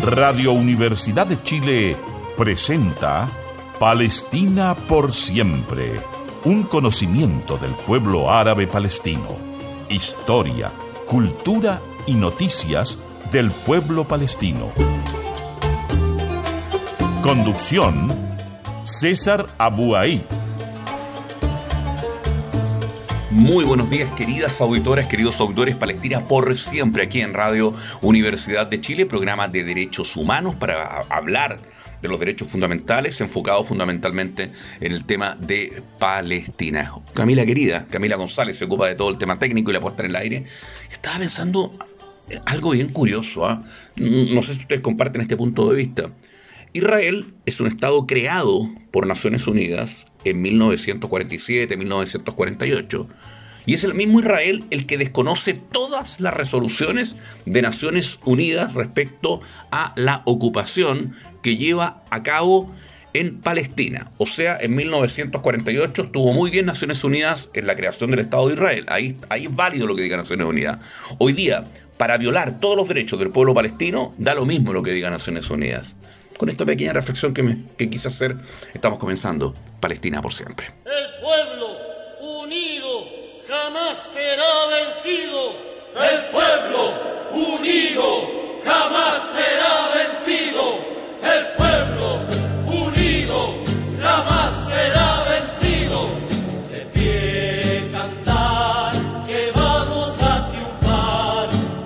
Radio Universidad de Chile presenta Palestina por siempre, un conocimiento del pueblo árabe palestino, historia, cultura y noticias del pueblo palestino. Conducción, César Abu Aid. Muy buenos días, queridas auditoras, queridos auditores. Palestina por siempre, aquí en Radio Universidad de Chile, programa de derechos humanos para hablar de los derechos fundamentales, enfocado fundamentalmente en el tema de Palestina. Camila querida, Camila González se ocupa de todo el tema técnico y la puesta en el aire. Estaba pensando algo bien curioso, ¿eh? No sé si ustedes comparten este punto de vista. Israel es un estado creado por Naciones Unidas en 1947, 1948, y es el mismo Israel el que desconoce todas las resoluciones de Naciones Unidas respecto a la ocupación que lleva a cabo en Palestina. O sea, en 1948 estuvo muy bien Naciones Unidas en la creación del Estado de Israel. Ahí es válido lo que diga Naciones Unidas. Hoy día, para violar todos los derechos del pueblo palestino, da lo mismo lo que diga Naciones Unidas. Con esta pequeña reflexión que quise hacer, estamos comenzando Palestina por siempre. El pueblo unido jamás será vencido. El pueblo unido jamás será vencido. El pueblo unido jamás será vencido. De pie cantar que vamos a triunfar.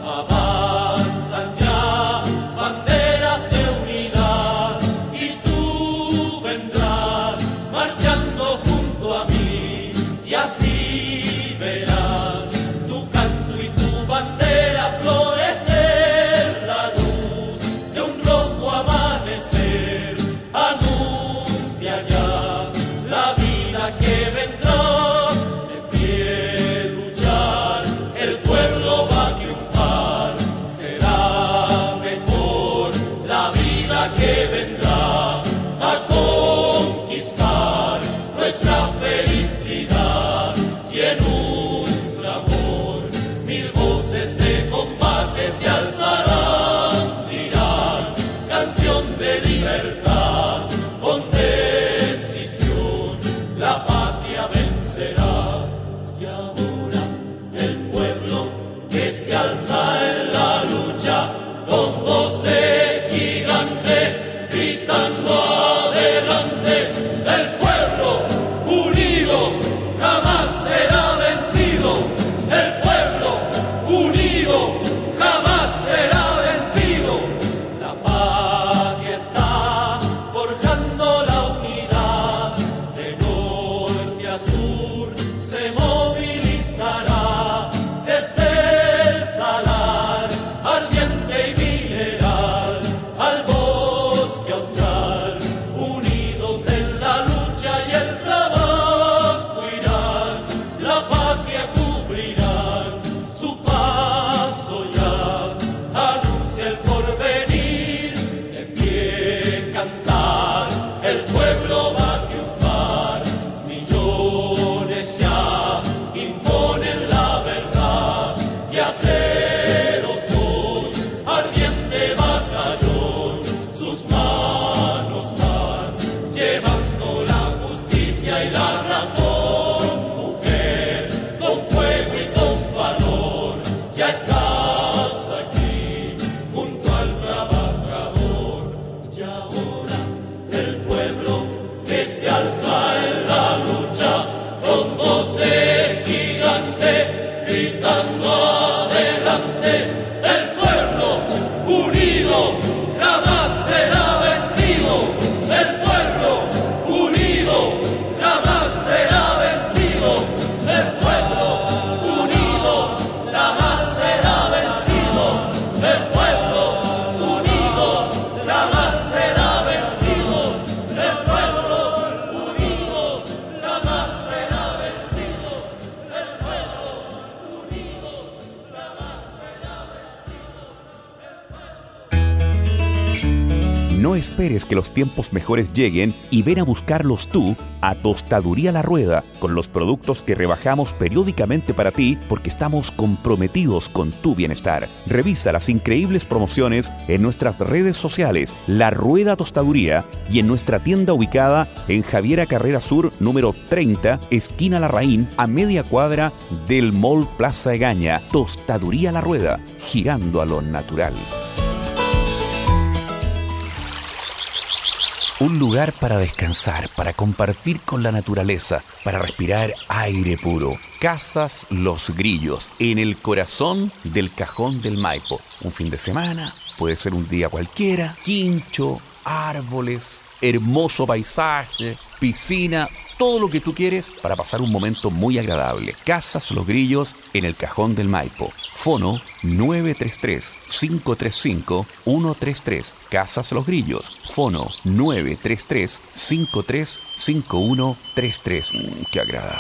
Avanzan ya banderas de unidad y tú vendrás marchando junto a mí y así verás tu canto y tu bandera florecer, la luz de un rojo amanecer anuncia ya la vida que vendrá. De pie luchar, el pueblo va a triunfar, será mejor la vida que vendrá a conquistar nuestra felicidad y en un clamor mil voces de combate se alzarán, dirán canción de libertad con decisión la patria vencerá. Y ahora el pueblo que se alza en la lucha con voz de gigante gritando adelante. El pueblo unido jamás será vencido. El pueblo unido jamás será vencido. La patria está forjando la unidad. De norte a sur se movilizará desde el salar ardiente y mineral al bosque austral. Unidos en la lucha y el trabajo irán, la patria cubrirán su paso ya, anuncia el porvenir. En pie cantar, el pueblo va a triunfar. Millones ya imponen la verdad y aceros hoy, ardiente batallón, sus manos van llevando la justicia y la razón. Mujer, con fuego y con valor, ya estás aquí junto al trabajador. Y ahora el pueblo que se alza en la lucha con voz de gigante gritando adelante. El pueblo unido jamás será vencido. El pueblo unido jamás será vencido. El pueblo unido jamás será vencido. El pueblo unido jamás será vencido. El pueblo unido jamás será vencido. El pueblo unido jamás será No esperes que los tiempos mejores lleguen y ven a buscarlos tú a Tostaduría La Rueda, con los productos que rebajamos periódicamente para ti porque estamos comprometidos con tu bienestar. Revisa las increíbles promociones en nuestras redes sociales, La Rueda Tostaduría, y en nuestra tienda ubicada en Javiera Carrera Sur, número 30, esquina Larraín, a media cuadra del Mall Plaza Egaña. Tostaduría La Rueda, girando a lo natural. Un lugar para descansar, para compartir con la naturaleza, para respirar aire puro. Casas Los Grillos, en el corazón del Cajón del Maipo. Un fin de semana, puede ser un día cualquiera, quincho, árboles, hermoso paisaje, piscina, todo lo que tú quieres para pasar un momento muy agradable. Casas Los Grillos en el Cajón del Maipo. Fono 933-535-133. Casas Los Grillos. Fono 933-535133. ¡Qué agradable!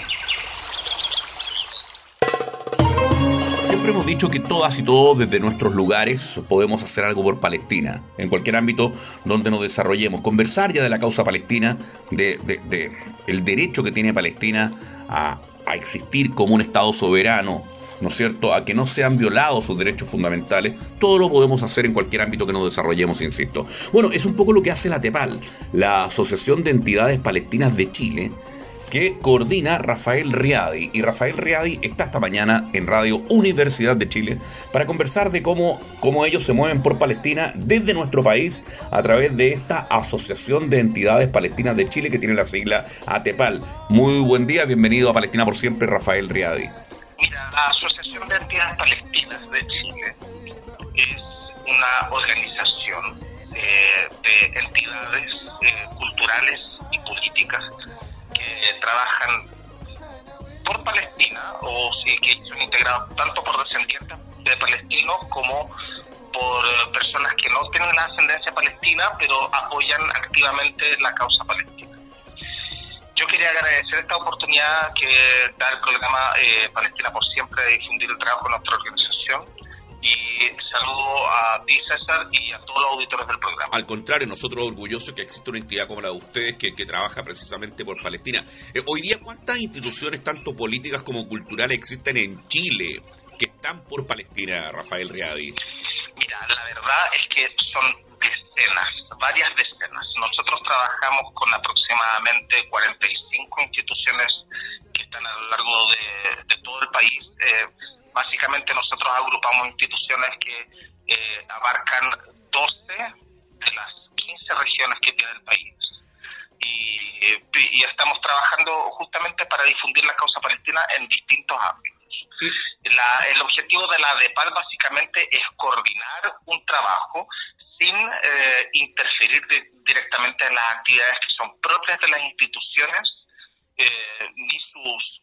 Siempre hemos dicho que todas y todos desde nuestros lugares podemos hacer algo por Palestina, en cualquier ámbito donde nos desarrollemos. Conversar ya de la causa palestina, de el derecho que tiene Palestina a existir como un Estado soberano, ¿no es cierto?, a que no sean violados sus derechos fundamentales. Todo lo podemos hacer en cualquier ámbito que nos desarrollemos, insisto. Bueno, es un poco lo que hace la ATEPAL, la Asociación de Entidades Palestinas de Chile, que coordina Rafael Riadi. Y Rafael Riadi está esta mañana en Radio Universidad de Chile para conversar de cómo ellos se mueven por Palestina desde nuestro país a través de esta Asociación de Entidades Palestinas de Chile, que tiene la sigla ATEPAL. Muy buen día, bienvenido a Palestina por Siempre, Rafael Riadi. Mira, la Asociación de Entidades Palestinas de Chile es una organización de entidades culturales y políticas que trabajan por Palestina, o sí, que son integrados tanto por descendientes de palestinos como por personas que no tienen la ascendencia palestina pero apoyan activamente la causa palestina. Yo quería agradecer esta oportunidad que da el programa Palestina por Siempre de difundir el trabajo de nuestra organización. Y saludo a ti, César, y a todos los auditores del programa. Al contrario, nosotros orgullosos que existe una entidad como la de ustedes que trabaja precisamente por Palestina. Hoy día, ¿cuántas instituciones, tanto políticas como culturales, existen en Chile que están por Palestina, Rafael Riadi? Mira, la verdad es que son decenas, varias decenas. Nosotros trabajamos con aproximadamente 45 instituciones que están a lo largo de todo el país. Básicamente nosotros agrupamos instituciones que abarcan 12 de las 15 regiones que tiene el país. Y estamos trabajando justamente para difundir la causa palestina en distintos ámbitos. El objetivo de la ATEPAL básicamente es coordinar un trabajo sin interferir directamente en las actividades que son propias de las instituciones, ni sus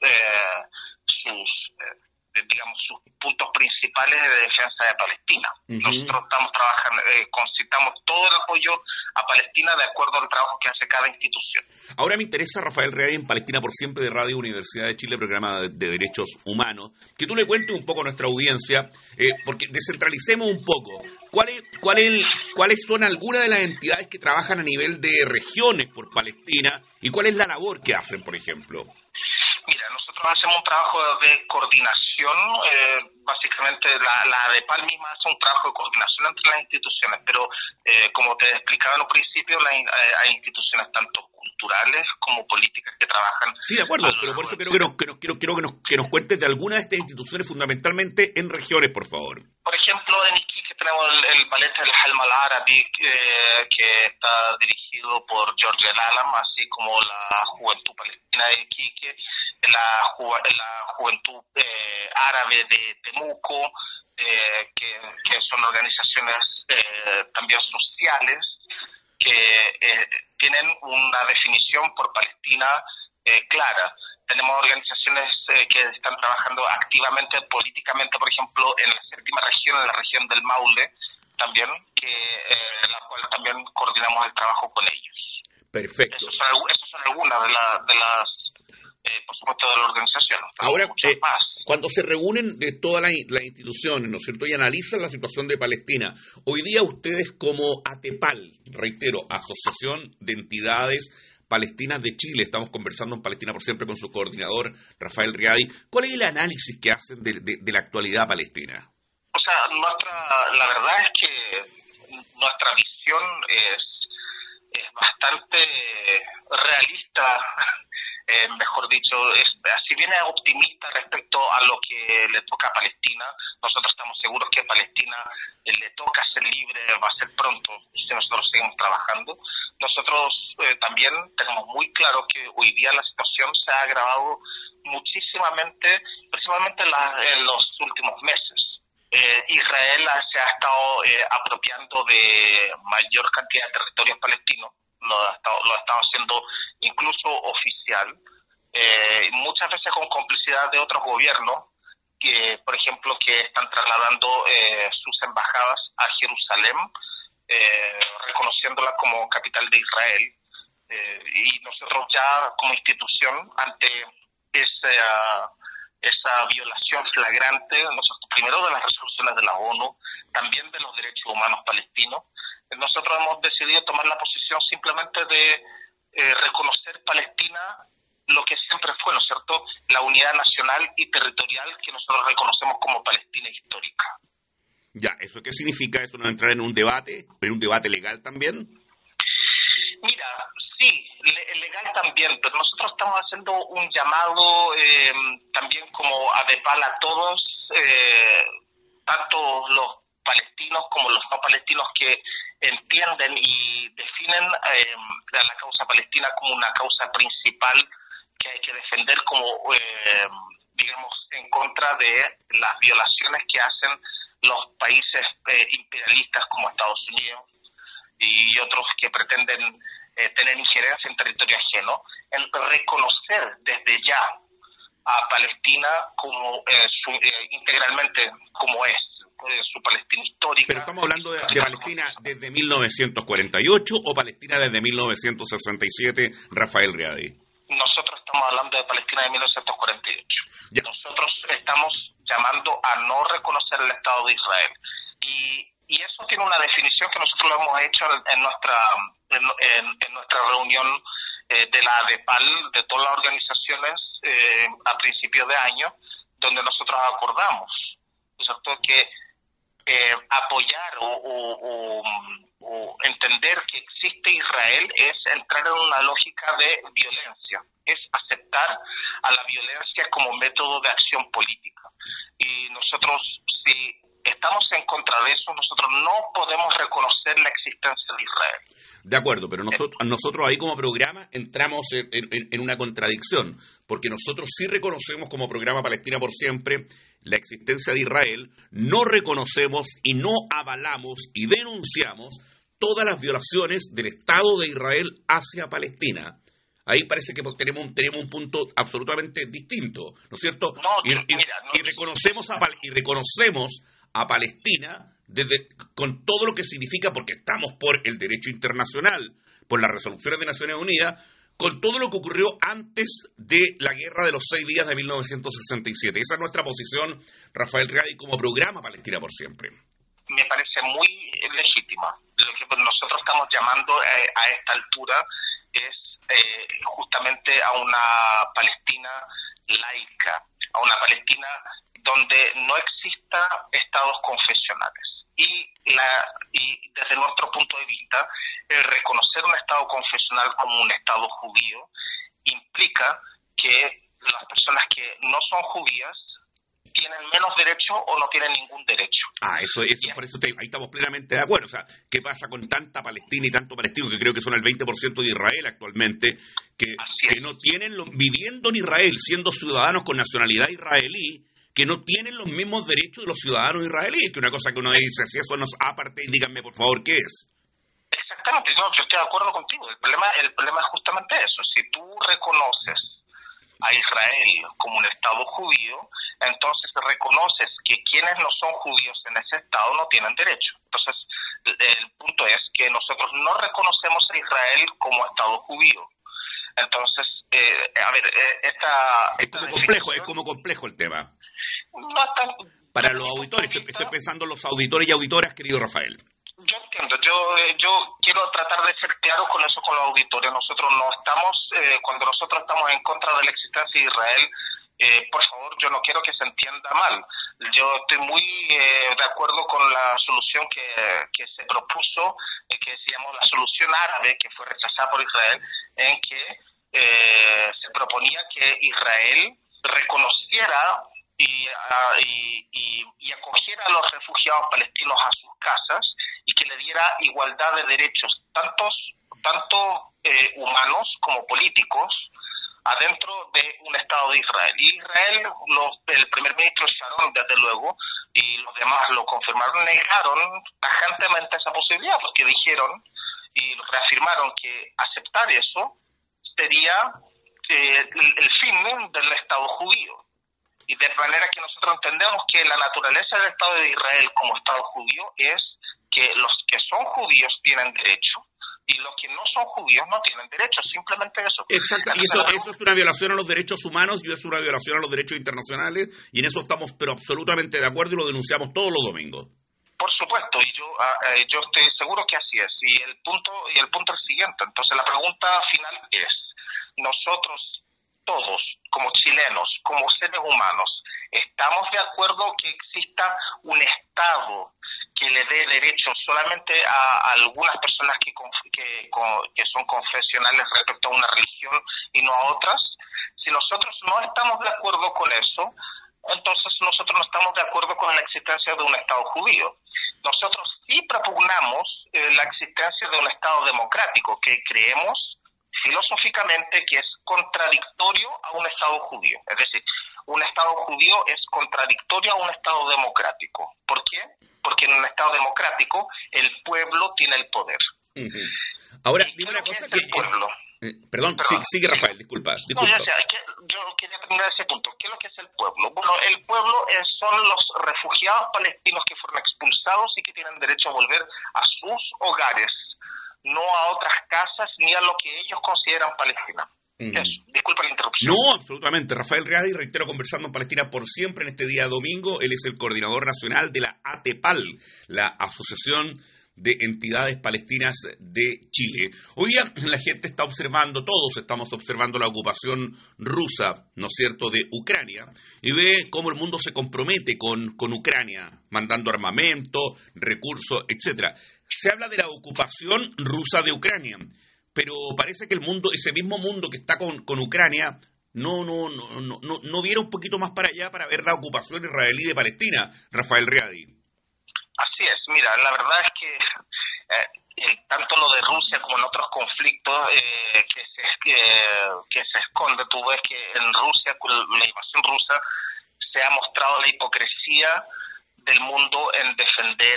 puntos principales de defensa de Palestina. Nosotros estamos trabajando, concitamos todo el apoyo a Palestina de acuerdo al trabajo que hace cada institución. Ahora me interesa, Rafael Riadi, en Palestina por Siempre de Radio Universidad de Chile, programa de derechos humanos, que tú le cuentes un poco a nuestra audiencia, porque descentralicemos un poco. ¿Cuáles son algunas de las entidades que trabajan a nivel de regiones por Palestina y cuál es la labor que hacen, por ejemplo? Mira, nosotros hacemos un trabajo de coordinación, básicamente la ATEPAL misma hace un trabajo de coordinación entre las instituciones, pero como te explicaba en un principio, hay instituciones tanto culturales como políticas que trabajan. Sí, de acuerdo, pero por eso quiero que nos cuentes de algunas de estas instituciones, fundamentalmente en regiones, por favor. Por ejemplo, en Iquique tenemos el ballet El Halm Al-Arabi, que está dirigido por George El Alam, así como la Juventud Palestina de Iquique, la Juventud Árabe de Temuco, que son organizaciones también sociales que tienen una definición por Palestina clara. Tenemos organizaciones que están trabajando activamente, políticamente, por ejemplo, en la séptima región, en la región del Maule, también, la cual también coordinamos el trabajo con ellos. Perfecto. Esas son algunas de las por supuesto, de la organización. Ahora, Cuando se reúnen de todas las instituciones, ¿no es cierto?, y analizan la situación de Palestina, hoy día ustedes como ATEPAL, reitero, Asociación de Entidades Palestinas de Chile, estamos conversando en Palestina por Siempre con su coordinador, Rafael Riady, ¿cuál es el análisis que hacen de la actualidad palestina? O sea, la verdad es que nuestra visión es bastante realista, mejor dicho, si bien es optimista respecto a lo que le toca a Palestina. Nosotros estamos seguros que a Palestina le toca ser libre, va a ser pronto, si nosotros seguimos trabajando. Nosotros también tenemos muy claro que hoy día la situación se ha agravado muchísimamente, principalmente en los últimos meses. Israel se ha estado apropiando de mayor cantidad de territorios palestinos, lo ha estado haciendo incluso oficial, muchas veces con complicidad de otros gobiernos, que por ejemplo que están trasladando sus embajadas a Jerusalén, reconociéndola como capital de Israel, y nosotros ya como institución ante esa violación flagrante, primero de las resoluciones de la ONU, también de los derechos humanos palestinos, nosotros hemos decidido tomar la posición simplemente de reconocer Palestina lo que siempre fue, ¿no es cierto?, la unidad nacional y territorial que nosotros reconocemos como Palestina histórica. Ya, ¿eso qué significa? ¿Eso no entrar en un debate? ¿En un debate legal también? Mira, sí, legal también, pero nosotros estamos haciendo un llamado también como ADEPAL a todos, tanto los palestinos como los no palestinos que entienden y definen a la causa palestina como una causa principal que hay que defender como, digamos, en contra de las violaciones que hacen los países imperialistas como Estados Unidos y otros que pretenden tener injerencia en territorio ajeno, en reconocer desde ya a Palestina como integralmente como es su Palestina histórica. Pero estamos hablando de Palestina desde 1948 o Palestina desde 1967, Rafael Riady. Nosotros estamos hablando de Palestina de 1948. Ya. Nosotros estamos llamando a no reconocer el Estado de Israel. Y eso tiene una definición que nosotros lo hemos hecho en nuestra reunión de la ADEPAL, de todas las organizaciones a principios de año, donde nosotros acordamos, ¿cierto?, que apoyar o entender que existe Israel es entrar en una lógica de violencia, es aceptar a la violencia como método de acción política. Y nosotros, si estamos en contra de eso, nosotros no podemos reconocer la existencia de Israel. De acuerdo, pero nosotros ahí como programa entramos en una contradicción, porque nosotros sí reconocemos como programa Palestina por Siempre la existencia de Israel, no reconocemos y no avalamos y denunciamos todas las violaciones del Estado de Israel hacia Palestina. Ahí parece que tenemos un punto absolutamente distinto, ¿no es cierto? Y reconocemos a Palestina con todo lo que significa, porque estamos por el derecho internacional, por las resoluciones de Naciones Unidas, con todo lo que ocurrió antes de la guerra de los 6 días de 1967. Esa es nuestra posición, Rafael Riady, como programa Palestina por Siempre. Me parece muy legítima. Lo que nosotros estamos llamando a esta altura es justamente a una Palestina laica, a una Palestina donde no exista estados confesionales. Y desde nuestro punto de vista, reconocer un estado confesional como un estado judío implica que las personas que no son judías tienen menos derecho o no tienen ningún derecho. Eso por eso ahí estamos plenamente de acuerdo. O sea, ¿qué pasa con tanta Palestina y tanto palestino, que creo que son el 20% de Israel actualmente, que no tienen, viviendo en Israel, siendo ciudadanos con nacionalidad israelí, que no tienen los mismos derechos de los ciudadanos israelíes? Que una cosa que uno dice, si eso no es apartheid, díganme por favor qué es. Exactamente, no, yo estoy de acuerdo contigo. El problema es justamente eso. Si tú reconoces a Israel como un Estado judío, entonces reconoces que quienes no son judíos en ese Estado no tienen derecho. Entonces, el punto es que nosotros no reconocemos a Israel como Estado judío. Entonces, es como complejo el tema. no es tan... Para los auditores, estoy pensando en los auditores y auditoras, querido Rafael. Yo entiendo, yo quiero tratar de ser claro con eso con los auditores. Nosotros no estamos, cuando nosotros estamos en contra de la existencia de Israel, por favor, yo no quiero que se entienda mal. Yo estoy muy de acuerdo con la solución que se propuso, que se llamó la solución árabe, que fue rechazada por Israel, en que se proponía que Israel reconociera y acogiera a los refugiados palestinos a sus casas y que le diera igualdad de derechos, tanto humanos como políticos, adentro de un Estado de Israel. Y Israel, el primer ministro Sharon, desde luego, y los demás lo confirmaron, negaron tajantemente esa posibilidad, porque dijeron y reafirmaron que aceptar eso sería el fin del Estado judío. Y de manera que nosotros entendemos que la naturaleza del Estado de Israel como Estado judío es que los que son judíos tienen derecho y los que no son judíos no tienen derecho, simplemente eso. Exacto, y eso es una violación a los derechos humanos y es una violación a los derechos internacionales, y en eso estamos pero absolutamente de acuerdo y lo denunciamos todos los domingos. Por supuesto, y yo estoy seguro que así es. Y el punto es el siguiente. Entonces la pregunta final es: nosotros todos, como chilenos, como seres humanos, ¿estamos de acuerdo que exista un Estado que le dé derechos solamente a algunas personas que son confesionales respecto a una religión y no a otras? Si nosotros no estamos de acuerdo con eso, entonces nosotros no estamos de acuerdo con la existencia de un Estado judío. Nosotros sí propugnamos la existencia de un Estado democrático que creemos filosóficamente que es contradictorio a un Estado judío. Es decir, un Estado judío es contradictorio a un Estado democrático. ¿Por qué? Porque en un Estado democrático el pueblo tiene el poder. Uh-huh. Ahora, dime una cosa que... pueblo. Perdón. Sigue Rafael, disculpa. No, yo quería terminar ese punto. ¿Qué es lo que es el pueblo? Bueno, el pueblo son los refugiados palestinos que fueron expulsados y que tienen derecho a volver a sus hogares, no a otras casas ni a lo que ellos consideran Palestina. Eso. Disculpa la interrupción. No, absolutamente. Rafael Riady, reitero, conversando en Palestina por siempre en este día domingo. Él es el coordinador nacional de la ATEPAL, la Asociación de Entidades Palestinas de Chile. Hoy día la gente está observando, todos estamos observando la ocupación rusa, ¿no es cierto?, de Ucrania, y ve cómo el mundo se compromete con Ucrania, mandando armamento, recursos, etcétera. Se habla de la ocupación rusa de Ucrania, pero parece que el mundo, ese mismo mundo que está con Ucrania, no viera un poquito más para allá para ver la ocupación israelí de Palestina, Rafael Riady. Así es, mira, la verdad es que tanto lo de Rusia como en otros conflictos que se esconde, tú ves que en Rusia, con la invasión rusa, se ha mostrado la hipocresía del mundo en defender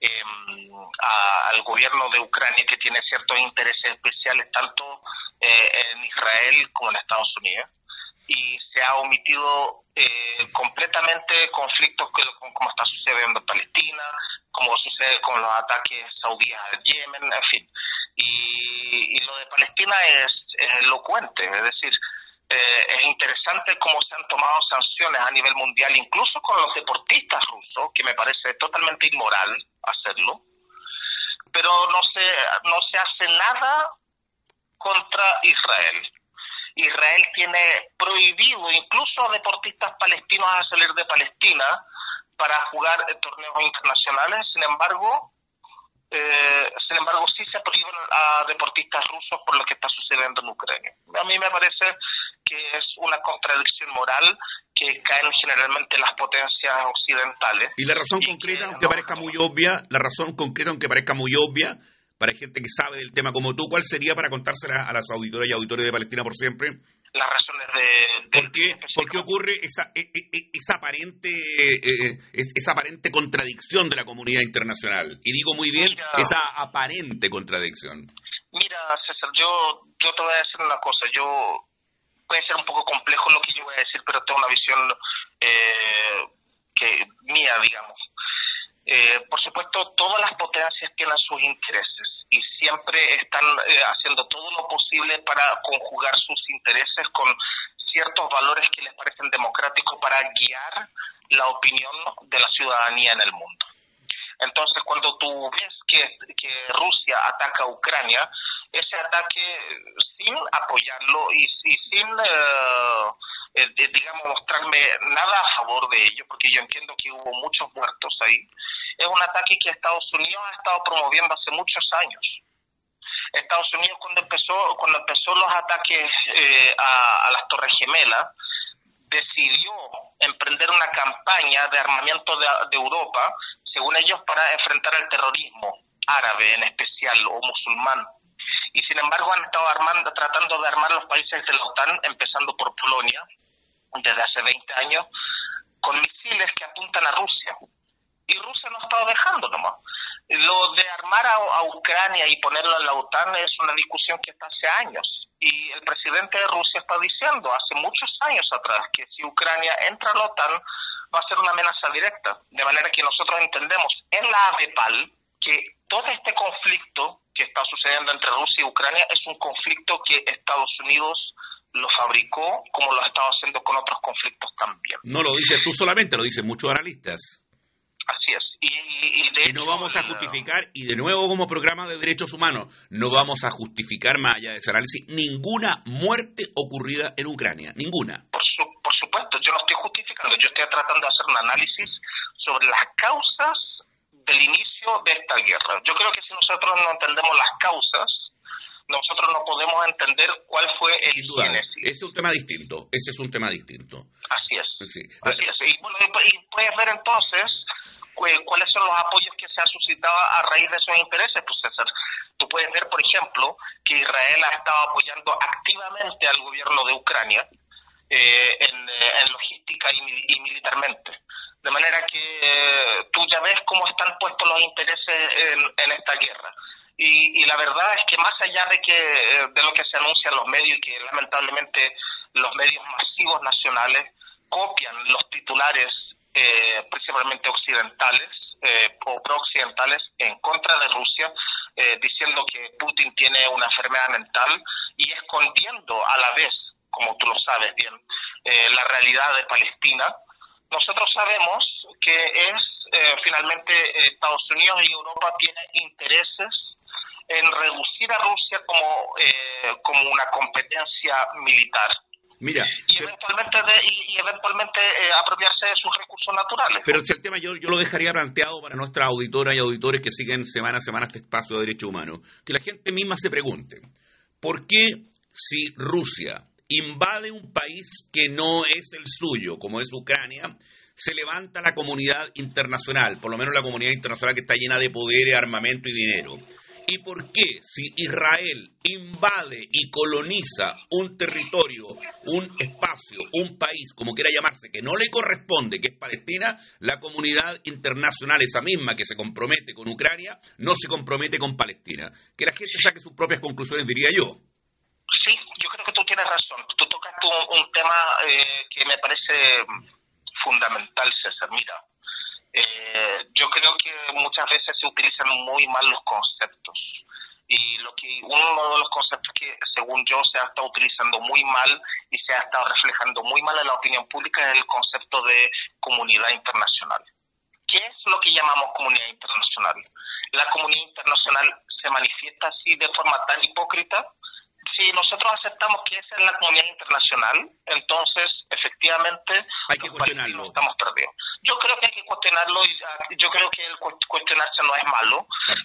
al gobierno de Ucrania, que tiene ciertos intereses especiales tanto en Israel como en Estados Unidos, y se ha omitido completamente conflictos como está sucediendo en Palestina, como sucede con los ataques saudíes al Yemen, en fin. Y lo de Palestina es elocuente, es decir, es interesante cómo se han tomado sanciones a nivel mundial, incluso con los deportistas rusos, que me parece totalmente inmoral hacerlo, pero no se hace nada contra Israel. Israel tiene prohibido incluso a deportistas palestinos a salir de Palestina para jugar torneos internacionales. Sin embargo, sí se prohíben a deportistas rusos por lo que está sucediendo en Ucrania. A mí me parece que es una contradicción moral que caen generalmente las potencias occidentales. Y la razón concreta, aunque parezca muy obvia, para gente que sabe del tema como tú, ¿cuál sería para contársela a las auditoras y auditores de Palestina por siempre? Las razones ¿Por qué ocurre esa aparente contradicción de la comunidad internacional? Y digo muy bien, esa aparente contradicción. Mira, César, yo te voy a decir una cosa. Puede ser un poco complejo lo que yo voy a decir, pero tengo una visión mía, digamos. Por supuesto, todas las potencias tienen sus intereses y siempre están haciendo todo lo posible para conjugar sus intereses con ciertos valores que les parecen democráticos para guiar la opinión de la ciudadanía en el mundo. Entonces, cuando tú ves que Rusia ataca a Ucrania, ese ataque sin apoyarlo y sin, digamos, mostrarme nada a favor de ello, porque yo entiendo que hubo muchos muertos ahí, es un ataque que Estados Unidos ha estado promoviendo hace muchos años. Estados Unidos, cuando empezó los ataques a las Torres Gemelas, decidió emprender una campaña de armamento de Europa, según ellos, para enfrentar el terrorismo árabe en especial o musulmán. Y sin embargo han estado tratando de armar los países de la OTAN, empezando por Polonia, desde hace 20 años, con misiles que apuntan a Rusia. Y Rusia no ha estado dejando nomás. Lo de armar a Ucrania y ponerlo en la OTAN es una discusión que está hace años. Y el presidente de Rusia está diciendo hace muchos años atrás que si Ucrania entra a la OTAN va a ser una amenaza directa. De manera que nosotros entendemos en la AVEPAL que todo este conflicto que está sucediendo entre Rusia y Ucrania es un conflicto que Estados Unidos lo fabricó, como lo ha estado haciendo con otros conflictos también. No lo dices tú solamente, lo dicen muchos analistas. Así es. Y no vamos a justificar, y de nuevo como programa de derechos humanos, no vamos a justificar, más allá de ese análisis, ninguna muerte ocurrida en Ucrania, ninguna. Por supuesto, yo no estoy justificando, yo estoy tratando de hacer un análisis sobre las causas del inicio de esta guerra. Yo creo que si nosotros no entendemos las causas, nosotros no podemos entender cuál fue el génesis. Ese es un tema distinto, Así es, sí. Así es. Y puedes ver entonces cuáles son los apoyos que se han suscitado a raíz de esos intereses, pues César. Tú puedes ver, por ejemplo, que Israel ha estado apoyando activamente al gobierno de Ucrania en logística y militarmente. De manera que tú ya ves cómo están puestos los intereses en esta guerra. Y la verdad es que más allá de lo que se anuncia en los medios, y que lamentablemente los medios masivos nacionales copian los titulares principalmente occidentales o pro-occidentales en contra de Rusia, diciendo que Putin tiene una enfermedad mental y escondiendo a la vez, como tú lo sabes bien, la realidad de Palestina. Nosotros sabemos que finalmente Estados Unidos y Europa tienen intereses en reducir a Rusia como una competencia militar. Mira, y eventualmente apropiarse de sus recursos naturales. Pero si el tema yo lo dejaría planteado para nuestras auditoras y auditores que siguen semana a semana este espacio de derechos humanos, que la gente misma se pregunte, ¿por qué si Rusia invade un país que no es el suyo, como es Ucrania, se levanta la comunidad internacional, por lo menos la comunidad internacional que está llena de poder, armamento y dinero? ¿Y por qué si Israel invade y coloniza un territorio, un espacio, un país, como quiera llamarse, que no le corresponde, que es Palestina, la comunidad internacional, esa misma que se compromete con Ucrania, no se compromete con Palestina? Que la gente saque sus propias conclusiones, diría yo. Sí, yo creo que tú tienes razón. Tú tocaste un tema que me parece fundamental, César. Mira, yo creo que muchas veces se utilizan muy mal los conceptos, y uno de los conceptos que según yo se ha estado utilizando muy mal y se ha estado reflejando muy mal en la opinión pública es el concepto de comunidad internacional. ¿Qué es lo que llamamos comunidad internacional? La comunidad internacional se manifiesta así de forma tan hipócrita. Si nosotros aceptamos que esa es la comunidad internacional, entonces efectivamente hay que cuestionarlo. Estamos perdidos. Yo creo que hay que cuestionarlo, y yo creo que el cuestionarse no es malo.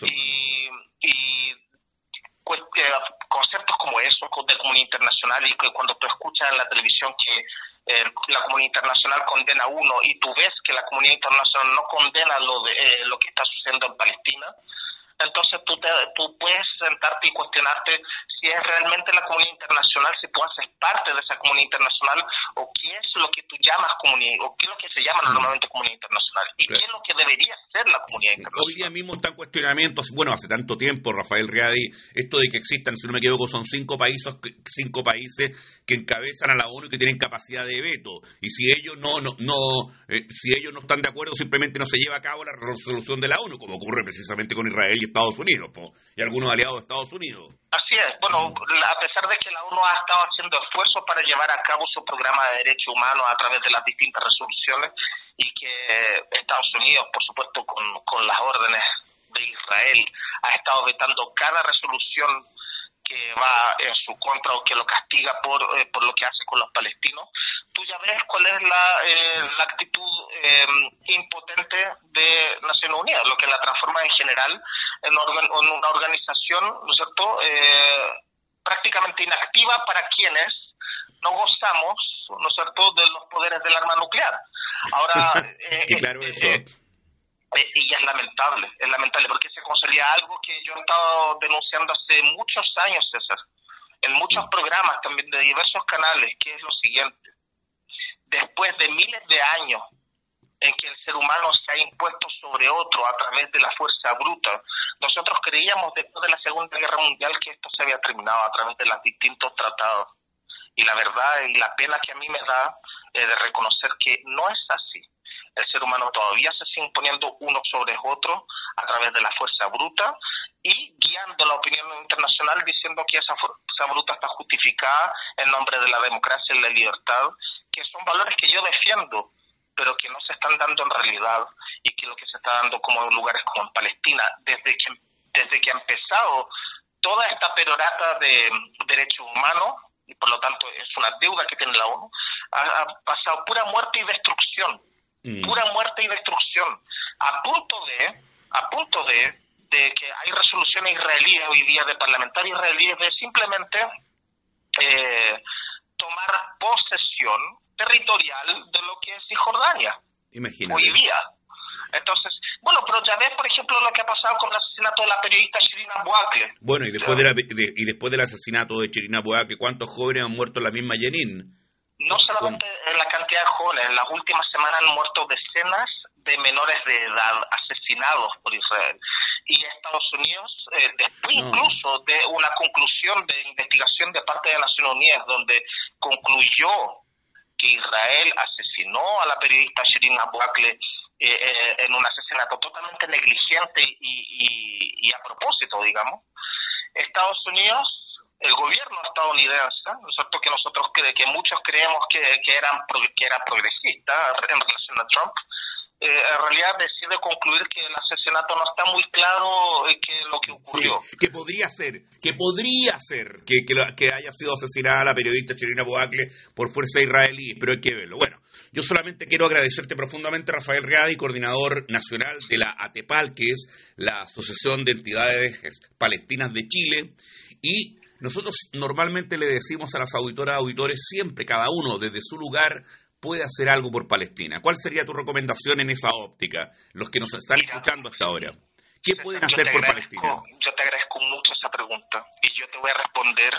Y conceptos como esos de comunidad internacional, y que cuando tú escuchas en la televisión que la comunidad internacional condena a uno y tú ves que la comunidad internacional no condena lo que está sucediendo en Palestina, entonces tú puedes sentarte y cuestionarte si es realmente la comunidad internacional, si tú haces parte de esa comunidad internacional, o qué es lo que tú llamas comunidad, o qué es lo que se llama normalmente comunidad internacional, y qué es lo que debería ser la comunidad internacional. Hoy día mismo está en cuestionamiento, bueno, hace tanto tiempo, Rafael Riady, esto de que existan, si no me equivoco, son 5 países que encabezan a la ONU y que tienen capacidad de veto, y si ellos si ellos no están de acuerdo, simplemente no se lleva a cabo la resolución de la ONU, como ocurre precisamente con Israel y Estados Unidos, y algunos aliados de Estados Unidos. Así es. Bueno, a pesar de que la ONU ha estado haciendo esfuerzos para llevar a cabo su programa de derechos humanos a través de las distintas resoluciones, y que Estados Unidos, por supuesto, con las órdenes de Israel, ha estado vetando cada resolución que va en su contra o que lo castiga por lo que hace con los palestinos, tú ya ves cuál es la actitud impotente de Naciones Unidas, lo que la transforma en general en una organización, ¿no es cierto?, prácticamente inactiva para quienes no gozamos, ¿no es cierto?, de los poderes del arma nuclear. Ahora, claro, eso. Y es lamentable porque se consolida algo que yo he estado denunciando hace muchos años, César, en muchos programas también de diversos canales, que es lo siguiente: después de miles de años en que el ser humano se ha impuesto sobre otro a través de la fuerza bruta, nosotros creíamos después de la Segunda Guerra Mundial que esto se había terminado a través de los distintos tratados, y la verdad y la pena que a mí me da es de reconocer que no es así. El ser humano todavía se sigue imponiendo uno sobre otro a través de la fuerza bruta y guiando la opinión internacional diciendo que esa fuerza bruta está justificada en nombre de la democracia y la libertad, que son valores que yo defiendo, pero que no se están dando en realidad, y que lo que se está dando como en lugares como en Palestina, desde que ha empezado toda esta perorata de derechos humanos, y por lo tanto es una deuda que tiene la ONU, ha pasado pura muerte y destrucción. Pura muerte y destrucción, a punto de que hay resoluciones israelíes hoy día de parlamentarios israelíes de simplemente tomar posesión territorial de lo que es Cisjordania. Imagínate. Hoy día. Entonces, bueno, pero ya ves, por ejemplo, lo que ha pasado con el asesinato de la periodista Shirin Abu Akleh. Bueno, y después del asesinato de Shirin Abu Akleh, ¿cuántos jóvenes han muerto en la misma Jenin? No solamente en la cantidad de jóvenes, en las últimas semanas han muerto decenas de menores de edad asesinados por Israel. Y Estados Unidos, después incluso de una conclusión de investigación de parte de Naciones Unidas, donde concluyó que Israel asesinó a la periodista Shirin Abu Akleh en un asesinato totalmente negligente y a propósito, digamos, Estados Unidos, el gobierno estadounidense, ¿no es cierto?, que nosotros que muchos creemos que era progresista en relación a Trump, en realidad decide concluir que el asesinato no está muy claro qué es lo que ocurrió. Sí, que podría ser que haya sido asesinada la periodista Shirin Abu Akleh por fuerza israelí, pero hay que verlo. Bueno, yo solamente quiero agradecerte profundamente, Rafael Riady, coordinador nacional de la ATEPAL, que es la Asociación de Entidades Palestinas de Chile, y nosotros normalmente le decimos a las auditoras, auditores, siempre cada uno desde su lugar puede hacer algo por Palestina. ¿Cuál sería tu recomendación en esa óptica, los que nos están escuchando hasta ahora? ¿Qué pueden hacer por Palestina? Yo te agradezco mucho esa pregunta y yo te voy a responder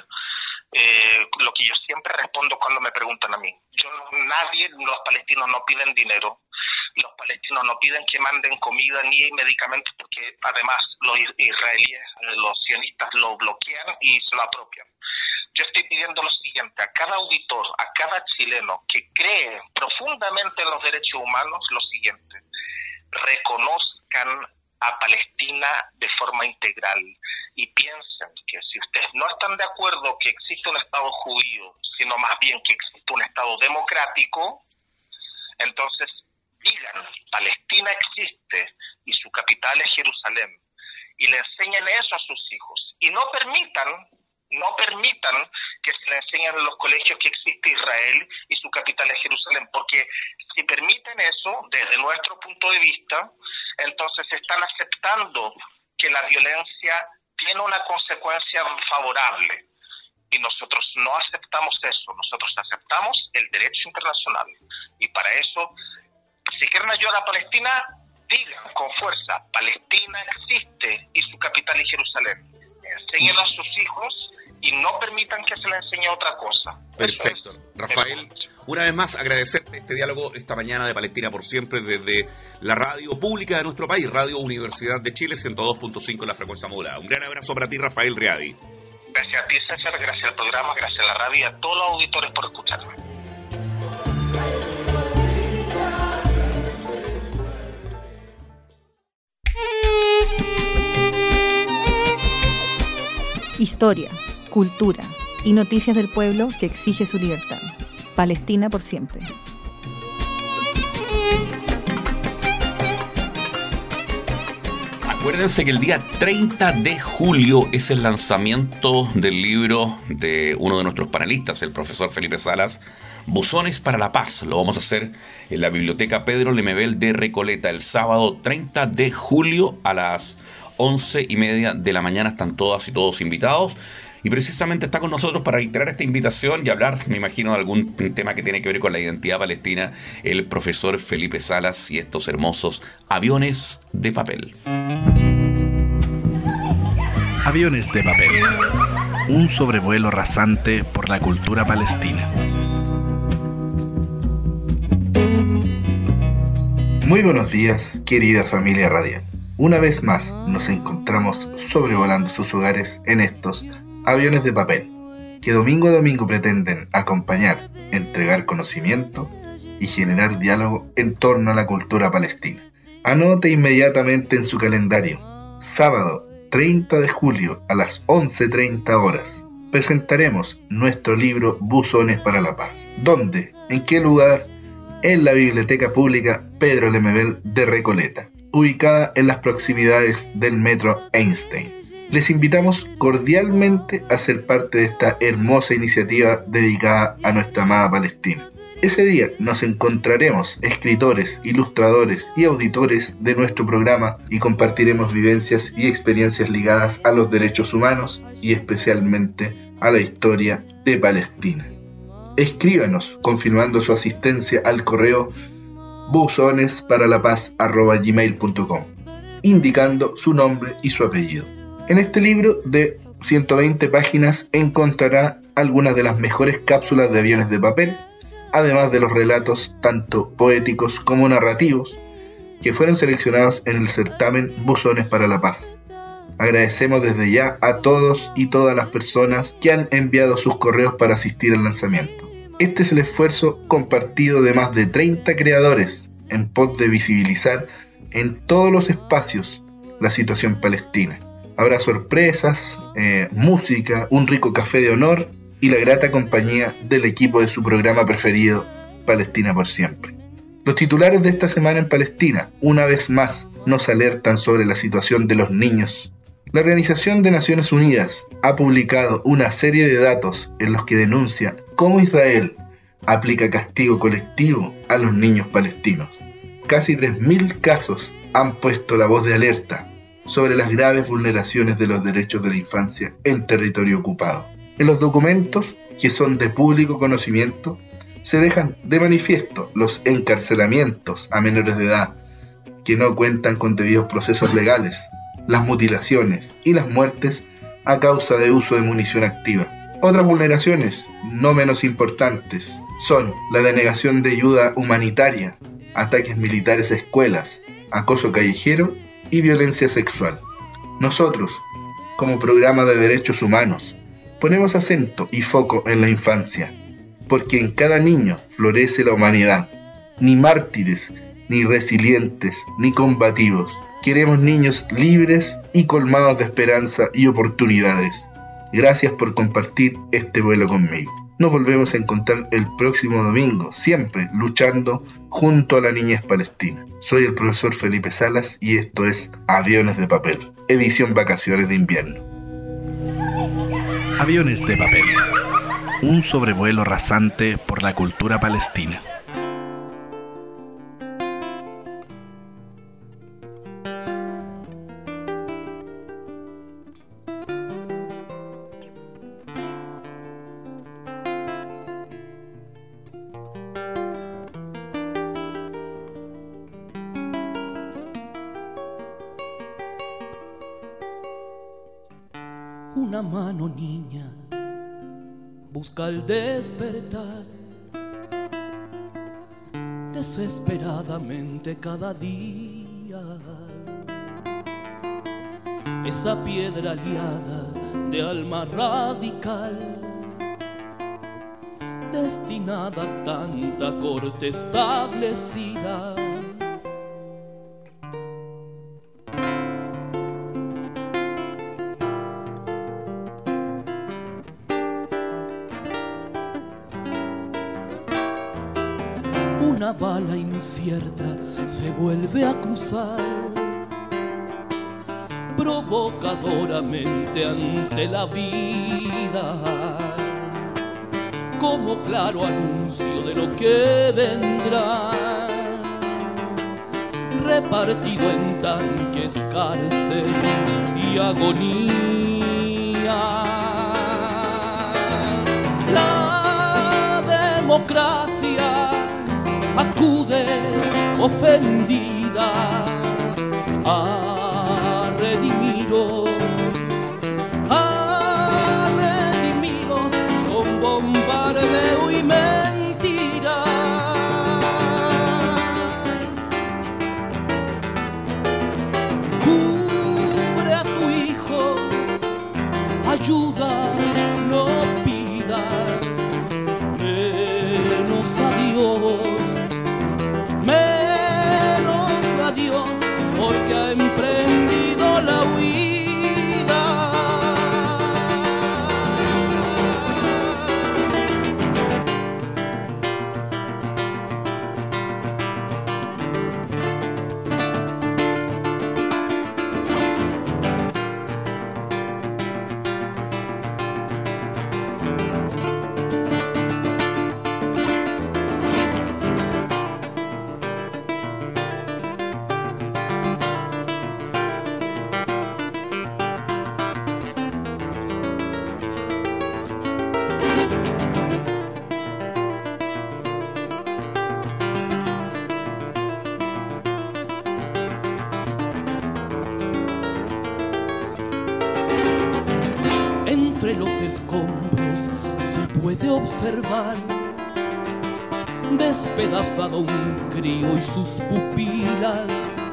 lo que yo siempre respondo cuando me preguntan a mí. Los palestinos no piden dinero, los palestinos no piden que manden comida ni medicamentos, porque además los israelíes, los sionistas lo bloquean y se lo apropian. Yo estoy pidiendo lo siguiente a cada auditor, a cada chileno que cree profundamente en los derechos humanos, lo siguiente: reconozcan a Palestina de forma integral y piensen que si ustedes no están de acuerdo que existe un Estado judío, sino más bien que existe un Estado democrático, entonces digan, Palestina existe y su capital es Jerusalén, y le enseñen eso a sus hijos, y no permitan que se le enseñen en los colegios que existe Israel y su capital es Jerusalén, porque si permiten eso, desde nuestro punto de vista, entonces están aceptando que la violencia tiene una consecuencia favorable, y nosotros no aceptamos eso, nosotros aceptamos el derecho internacional, y para eso, si quieren ayudar a Palestina, digan con fuerza, Palestina existe y su capital es Jerusalén. Enséñenlo a sus hijos y no permitan que se les enseñe otra cosa. Perfecto. Rafael, una vez más agradecerte este diálogo esta mañana de Palestina por siempre desde la radio pública de nuestro país, Radio Universidad de Chile, 102.5 en la frecuencia modulada. Un gran abrazo para ti, Rafael Riady. Gracias a ti, César, gracias al programa, gracias a la radio y a todos los auditores por escucharme. Historia, cultura y noticias del pueblo que exige su libertad. Palestina por siempre. Acuérdense que el día 30 de julio es el lanzamiento del libro de uno de nuestros panelistas, el profesor Felipe Salas, Buzones para la Paz. Lo vamos a hacer en la Biblioteca Pedro Lemebel de Recoleta el sábado 30 de julio a las 11:30 de la mañana. Están todas y todos invitados. Y precisamente está con nosotros para reiterar esta invitación y hablar, me imagino, de algún tema que tiene que ver con la identidad palestina, el profesor Felipe Salas y estos hermosos aviones de papel. Aviones de papel. Un sobrevuelo rasante por la cultura palestina. Muy buenos días, querida familia radial. Una vez más nos encontramos sobrevolando sus hogares en estos aviones de papel, que domingo a domingo pretenden acompañar, entregar conocimiento y generar diálogo en torno a la cultura palestina. Anote inmediatamente en su calendario, sábado 30 de julio a las 11:30 horas, presentaremos nuestro libro Buzones para la Paz. ¿Dónde? ¿En qué lugar? En la Biblioteca Pública Pedro Lemebel de Recoleta, ubicada en las proximidades del Metro Einstein. Les invitamos cordialmente a ser parte de esta hermosa iniciativa dedicada a nuestra amada Palestina. Ese día nos encontraremos escritores, ilustradores y auditores de nuestro programa y compartiremos vivencias y experiencias ligadas a los derechos humanos y especialmente a la historia de Palestina. Escríbanos confirmando su asistencia al correo buzonesparalapaz@gmail.com, indicando su nombre y su apellido. En este libro de 120 páginas encontrará algunas de las mejores cápsulas de aviones de papel, además de los relatos tanto poéticos como narrativos que fueron seleccionados en el certamen Buzones para la Paz. Agradecemos desde ya a todos y todas las personas que han enviado sus correos para asistir al lanzamiento. Este es el esfuerzo compartido de más de 30 creadores en pos de visibilizar en todos los espacios la situación palestina. Habrá sorpresas, música, un rico café de honor y la grata compañía del equipo de su programa preferido, Palestina por Siempre. Los titulares de esta semana en Palestina, una vez más, nos alertan sobre la situación de los niños. La Organización de Naciones Unidas ha publicado una serie de datos en los que denuncia cómo Israel aplica castigo colectivo a los niños palestinos. Casi 3.000 casos han puesto la voz de alerta sobre las graves vulneraciones de los derechos de la infancia en territorio ocupado. En los documentos, que son de público conocimiento, se dejan de manifiesto los encarcelamientos a menores de edad que no cuentan con debidos procesos legales, las mutilaciones y las muertes a causa de uso de munición activa. Otras vulneraciones, no menos importantes, son la denegación de ayuda humanitaria, ataques militares a escuelas, acoso callejero y violencia sexual. Nosotros, como programa de derechos humanos, ponemos acento y foco en la infancia, porque en cada niño florece la humanidad. Ni mártires, ni resilientes, ni combativos. Queremos niños libres y colmados de esperanza y oportunidades. Gracias por compartir este vuelo conmigo. Nos volvemos a encontrar el próximo domingo, siempre luchando junto a la niñez palestina. Soy el profesor Felipe Salas y esto es Aviones de Papel, edición Vacaciones de Invierno. Aviones de papel. Un sobrevuelo rasante por la cultura palestina. Una mano niña busca el despertar desesperadamente cada día. Esa piedra aliada de alma radical, destinada a tanta corte establecida. Una bala incierta se vuelve a cruzar provocadoramente ante la vida, como claro anuncio de lo que vendrá, repartido en tanques, cárcel y agonía. La democracia acude ofendida a redimiros con bombardeo y mentira. Cubre a tu hijo, ayuda, no pidas menos a Dios, porque ha emprendido la huida. Entre los escombros se puede observar despedazado un crío y sus pupilas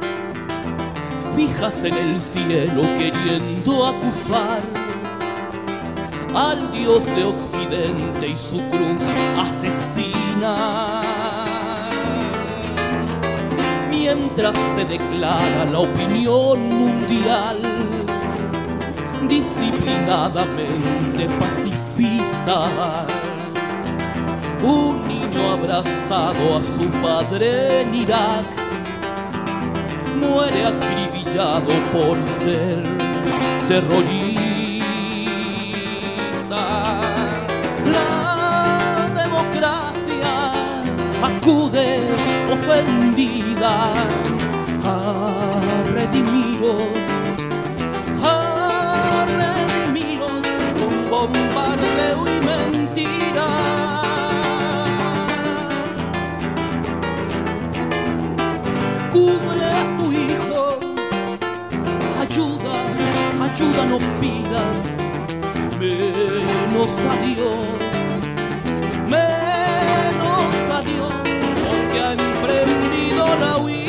fijas en el cielo queriendo acusar al Dios de Occidente y su cruz asesina. Mientras se declara la opinión mundial disciplinadamente pacifista, un niño abrazado a su padre en Irak muere acribillado por ser terrorista. La democracia acude ofendida a redimiros con bombardeo y mentira. Cubre a tu hijo, ayuda no pidas menos a Dios, porque ha emprendido la huida.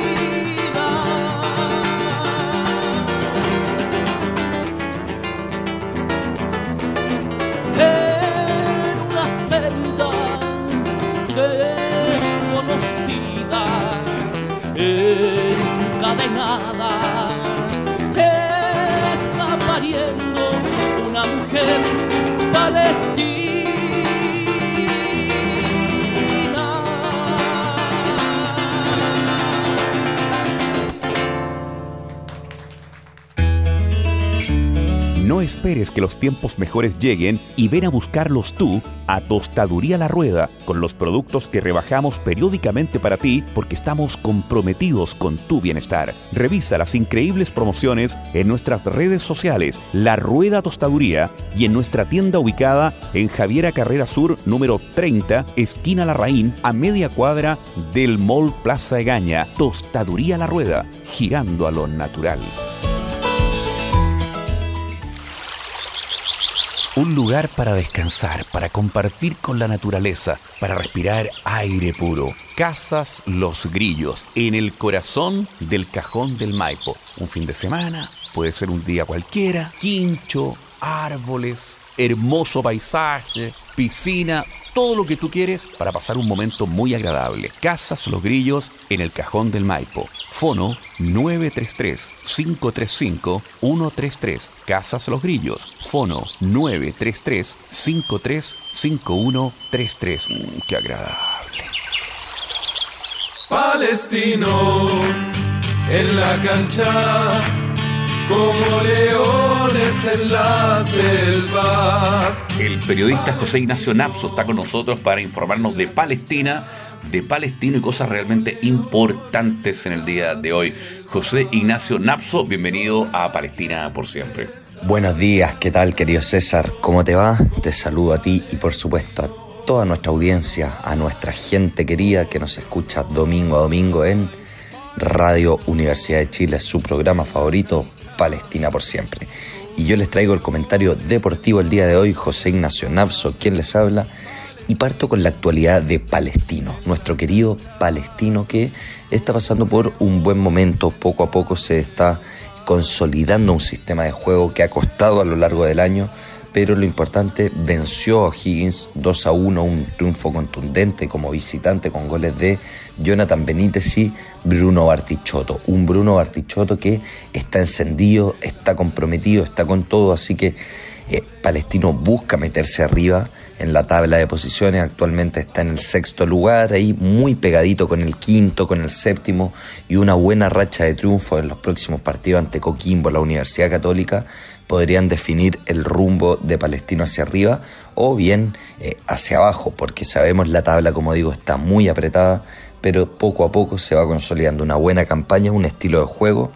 En una celda desconocida, encadenada, está pariendo una mujer palestina. No esperes que los tiempos mejores lleguen y ven a buscarlos tú a Tostaduría La Rueda con los productos que rebajamos periódicamente para ti porque estamos comprometidos con tu bienestar. Revisa las increíbles promociones en nuestras redes sociales La Rueda Tostaduría y en nuestra tienda ubicada en Javiera Carrera Sur número 30, esquina Larraín, a media cuadra del Mall Plaza Egaña. Tostaduría La Rueda, girando a lo natural. Un lugar para descansar, para compartir con la naturaleza, para respirar aire puro. Casas Los Grillos, en el corazón del Cajón del Maipo. Un fin de semana, puede ser un día cualquiera, quincho, árboles, hermoso paisaje, piscina, todo lo que tú quieres para pasar un momento muy agradable. Casas Los Grillos en el Cajón del Maipo. Fono 933-535-133. Casas Los Grillos. Fono 933-535133. ¡Qué agradable! Palestino en la cancha, como leones en la selva. El periodista José Ignacio Napso está con nosotros para informarnos de Palestina y cosas realmente importantes en el día de hoy. José Ignacio Napso, bienvenido a Palestina por siempre. Buenos días, ¿qué tal, querido César? ¿Cómo te va? Te saludo a ti y por supuesto a toda nuestra audiencia, a nuestra gente querida que nos escucha domingo a domingo en Radio Universidad de Chile, su programa favorito, Palestina por siempre. Y yo les traigo el comentario deportivo el día de hoy, José Ignacio Napso, quien les habla, y parto con la actualidad de Palestino, nuestro querido Palestino que está pasando por un buen momento. Poco a poco se está consolidando un sistema de juego que ha costado a lo largo del año, pero lo importante, venció a O'Higgins 2-1, un triunfo contundente como visitante con goles de Jonathan Benítez y Bruno Bartichotto. Un Bruno Bartichotto que está encendido, está comprometido, está con todo, así que Palestino busca meterse arriba en la tabla de posiciones. Actualmente está en el 6º lugar, ahí muy pegadito con el 5º, con el 7º, y una buena racha de triunfo en los próximos partidos ante Coquimbo, la Universidad Católica, podrían definir el rumbo de Palestino hacia arriba o bien hacia abajo, porque sabemos la tabla, como digo, está muy apretada, pero poco a poco se va consolidando una buena campaña, un estilo de juego,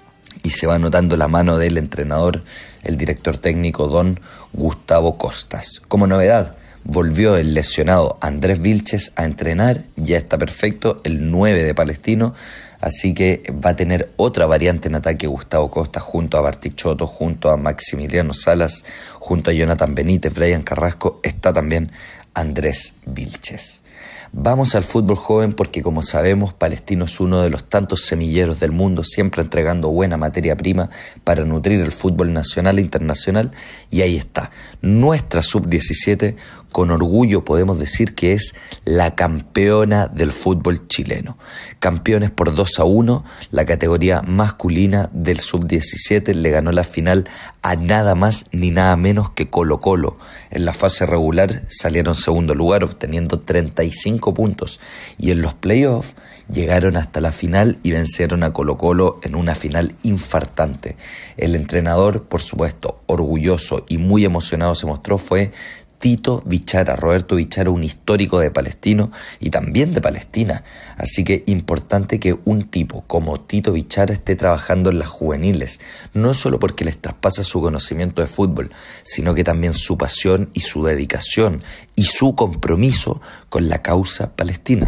y se va notando la mano del entrenador, el director técnico don Gustavo Costas. Como novedad, volvió el lesionado Andrés Vilches a entrenar, ya está perfecto, el 9 de Palestino, así que va a tener otra variante en ataque Gustavo Costas junto a Bartichotto, junto a Maximiliano Salas, junto a Jonathan Benítez, Brian Carrasco, está también Andrés Vilches. Vamos al fútbol joven porque, como sabemos, Palestino es uno de los tantos semilleros del mundo, siempre entregando buena materia prima para nutrir el fútbol nacional e internacional, y ahí está, nuestra sub-17, con orgullo podemos decir que es la campeona del fútbol chileno. Campeones por 2-1, la categoría masculina del sub-17 le ganó la final a nada más ni nada menos que Colo-Colo. En la fase regular salieron segundo lugar obteniendo 35 puntos y en los playoffs llegaron hasta la final y vencieron a Colo-Colo en una final infartante. El entrenador, por supuesto, orgulloso y muy emocionado se mostró, fue Tito Vichara, Roberto Vichara, un histórico de Palestino y también de Palestina. Así que importante que un tipo como Tito Vichara esté trabajando en las juveniles, no solo porque les traspasa su conocimiento de fútbol, sino que también su pasión y su dedicación y su compromiso con la causa palestina.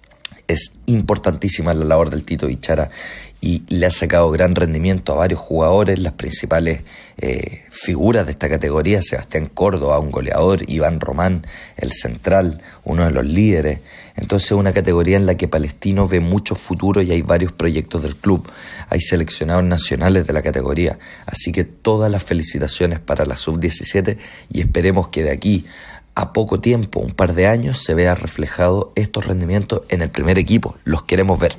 Es importantísima la labor del Tito Vichara y le ha sacado gran rendimiento a varios jugadores, las principales figuras de esta categoría: Sebastián Córdoba, un goleador, Iván Román, el central, uno de los líderes. Entonces, una categoría en la que Palestino ve mucho futuro y hay varios proyectos del club. Hay seleccionados nacionales de la categoría, así que todas las felicitaciones para la sub-17 y esperemos que de aquí a poco tiempo, un par de años, se vea reflejado estos rendimientos en el primer equipo. Los queremos ver.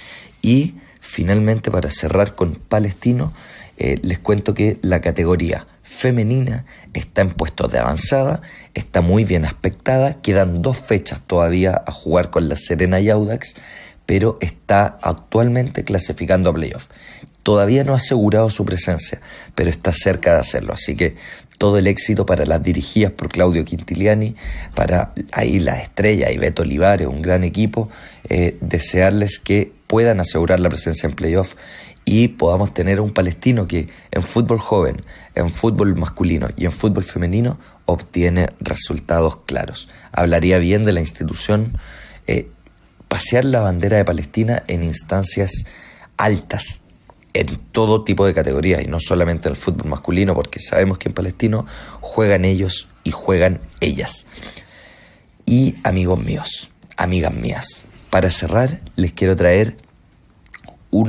Y finalmente, para cerrar con Palestino, les cuento que la categoría femenina está en puestos de avanzada, está muy bien aspectada, quedan 2 fechas todavía a jugar con La Serena y Audax, pero está actualmente clasificando a playoff. Todavía no ha asegurado su presencia, pero está cerca de hacerlo, así que todo el éxito para las dirigidas por Claudio Quintiliani, para ahí las estrellas y Beto Olivares, un gran equipo, desearles que puedan asegurar la presencia en playoff y podamos tener un Palestino que en fútbol joven, en fútbol masculino y en fútbol femenino obtiene resultados claros. Hablaría bien de la institución, pasear la bandera de Palestina en instancias altas, en todo tipo de categorías y no solamente en el fútbol masculino, porque sabemos que en Palestino juegan ellos y juegan ellas. Y amigos míos, amigas mías, para cerrar les quiero traer un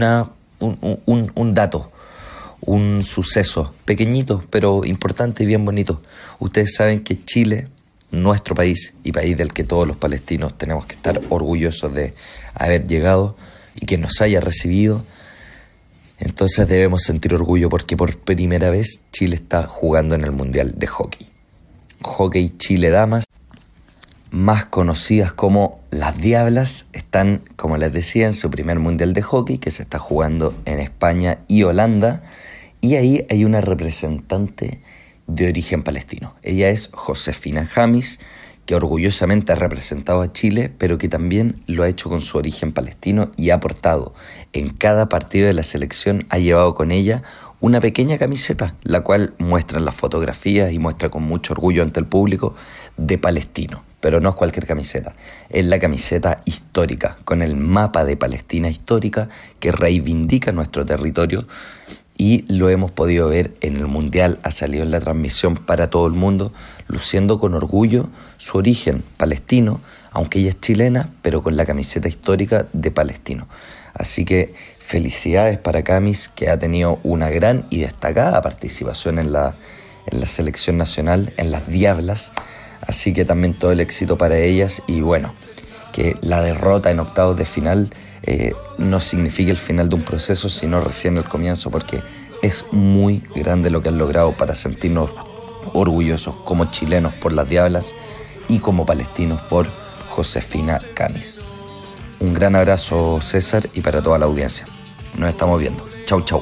dato, un suceso pequeñito pero importante y bien bonito. Ustedes saben que Chile, nuestro país y país del que todos los palestinos tenemos que estar orgullosos de haber llegado y que nos haya recibido, entonces debemos sentir orgullo porque por primera vez Chile está jugando en el Mundial de Hockey. Hockey Chile Damas, más conocidas como las Diablas, están, como les decía, en su primer Mundial de Hockey que se está jugando en España y Holanda. Y ahí hay una representante de origen palestino. Ella es Josefina Jamis, que orgullosamente ha representado a Chile, pero que también lo ha hecho con su origen palestino y ha aportado en cada partido de la selección, ha llevado con ella una pequeña camiseta, la cual muestra en las fotografías y muestra con mucho orgullo ante el público de palestino. Pero no es cualquier camiseta, es la camiseta histórica, con el mapa de Palestina histórica que reivindica nuestro territorio, y lo hemos podido ver en el Mundial, ha salido en la transmisión para todo el mundo, luciendo con orgullo su origen palestino, aunque ella es chilena, pero con la camiseta histórica de palestino. Así que felicidades para Camis, que ha tenido una gran y destacada participación en la selección nacional, en las Diablas. Así que también todo el éxito para ellas, y bueno, que la derrota en octavos de final no significa el final de un proceso, sino recién el comienzo, porque es muy grande lo que han logrado para sentirnos orgullosos como chilenos por las Diablas y como palestinos por Josefina Camis. Un gran abrazo, César, y para toda la audiencia. Nos estamos viendo. Chau, chau.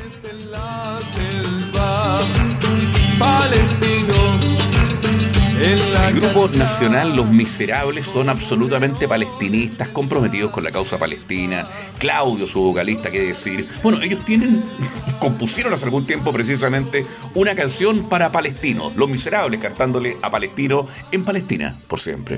El grupo nacional Los Miserables son absolutamente palestinistas, comprometidos con la causa palestina. Claudio, su vocalista, qué decir. Bueno, ellos compusieron hace algún tiempo precisamente una canción para palestinos. Los Miserables cantándole a palestino en Palestina por siempre.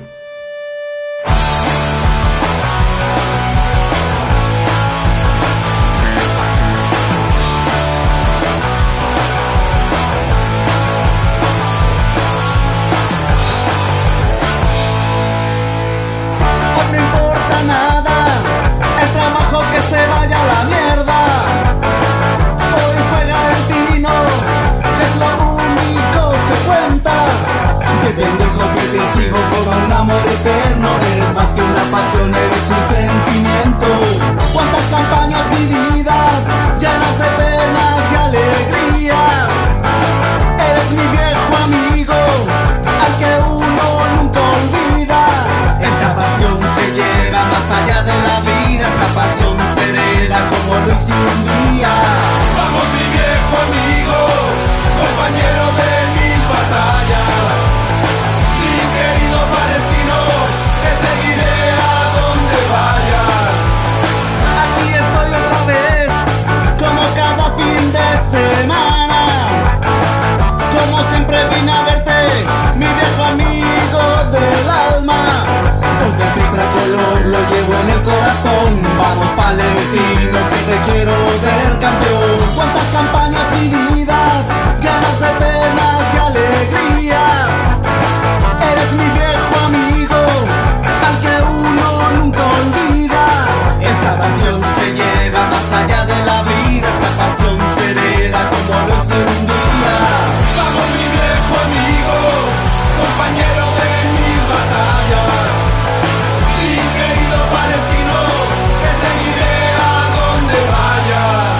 Eres un sentimiento. Cuántas campañas vividas, llenas de penas y alegrías. Eres mi viejo amigo, al que uno nunca olvida. Esta pasión se lleva más allá de la vida. Esta pasión se hereda como lo hice un día. Vamos, mi viejo amigo, compañero de mil batallas, mi querido palestino, te seguiré a donde vayas. Aquí estoy otra vez, como cada fin de semana. Como siempre vine a verte, mi viejo amigo del alma. Porque este tricolor lo llevo en el corazón. Vamos, palestino, que te quiero ver campeón. Cuántas campañas vividas, llenas de penas y alegrías. Eres mi viejo amigo, al que uno nunca olvida. Esta pasión se lleva más allá de la vida. Esta pasión se hereda como lo hice un día. Vamos, mi viejo amigo, compañero de mil batallas, mi querido palestino, te seguiré a donde vayas.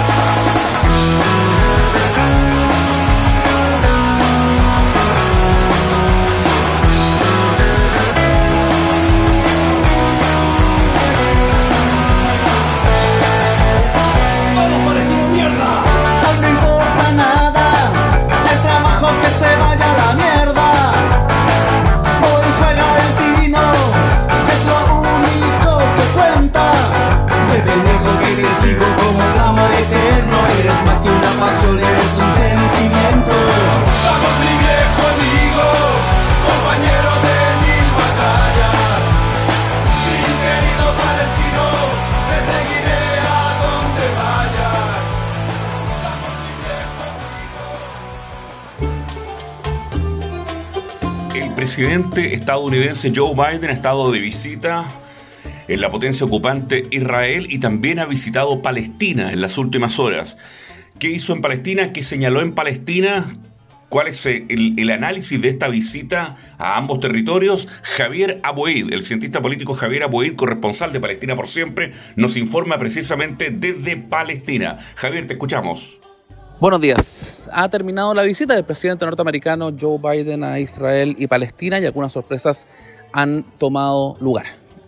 ¡Vamos, palestino, mierda! Hoy no importa nada, el trabajo que se vaya a la mierda. Hoy juega el Tino, que es lo único que cuenta. Te pendejo que te sigo como un amor eterno. Eres más que una pasión, eres un sentimiento. Vamos, mi viejo amigo, compañero de mil batallas, mi querido palestino, te seguiré a donde vayas. Vamos, mi viejo amigo. El presidente estadounidense Joe Biden ha estado de visita en la potencia ocupante Israel y también ha visitado Palestina en las últimas horas. ¿Qué hizo en Palestina? ¿Qué señaló en Palestina? ¿Cuál es el análisis de esta visita a ambos territorios? Javier Aboid, el cientista político Javier Aboid, corresponsal de Palestina por siempre, nos informa precisamente desde Palestina. Javier, te escuchamos. Buenos días. Ha terminado la visita del presidente norteamericano Joe Biden a Israel y Palestina, y algunas sorpresas han tomado lugar.